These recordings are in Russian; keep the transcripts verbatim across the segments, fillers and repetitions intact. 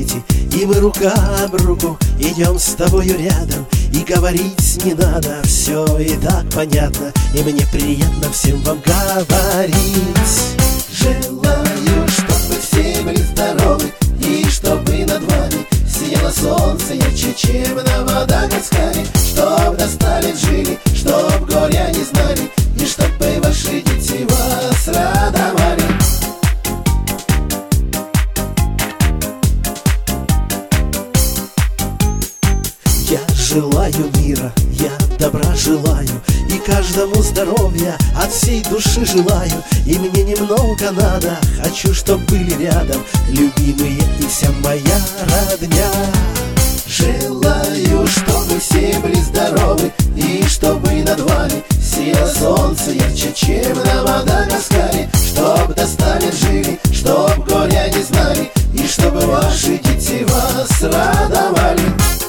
дети, и мы рука об руку идем с тобою рядом. И говорить не надо, все и так понятно, и мне приятно всем вам говорить. Желаю, чтобы все были здоровы, и чтобы над вами сияло солнце ярче, чем на Мадагаскаре. Чтоб достали, жили, чтоб горя не знали, и чтобы ваши дети вас радовали. Я желаю мира, я добра желаю, и каждому здоровья от всей души желаю. И мне немного надо, хочу, чтоб были рядом любимые и вся моя родня. Желаю, чтобы все были здоровы, и чтобы над вами сияло солнце ярче, чем на Мадагаскаре. Чтоб достали, жили, чтоб горя не знали, и чтобы ваши дети вас радовали.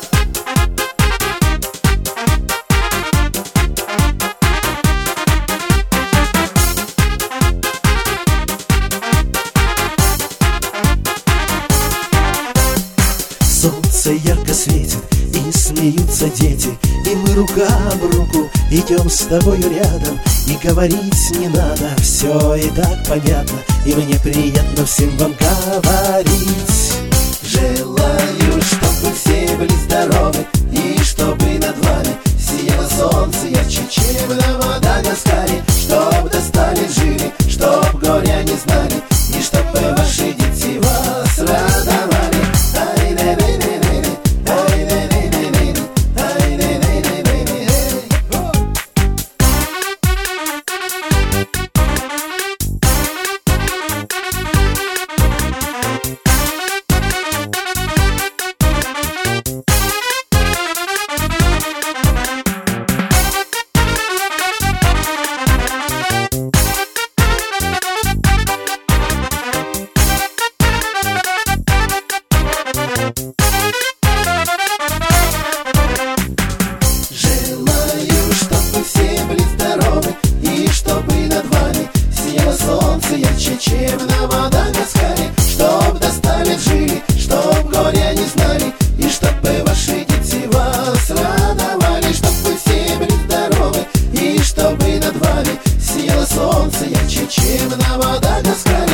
Солнце ярко светит, и смеются дети, и мы рука об руку идем с тобою рядом. И говорить не надо, все и так понятно, и мне приятно всем вам говорить. Желаю, чтобы все были здоровы, и чтобы над вами сияло солнце ярче, чем на Мадагаскаре. Чтоб достали, жили, чтоб горя не знали, и чтобы ваши дети вас радовали. Желаю, чтобы все были здоровы, и чтобы над вами сияло солнце ярче, чем на Мадагаскаре. Чтоб достали, жили, чтоб горя не знали, и чтобы ваши дети вас радовали. Чтобы все были здоровы, и чтобы над вами сияло солнце ярче, чем на Мадагаскаре.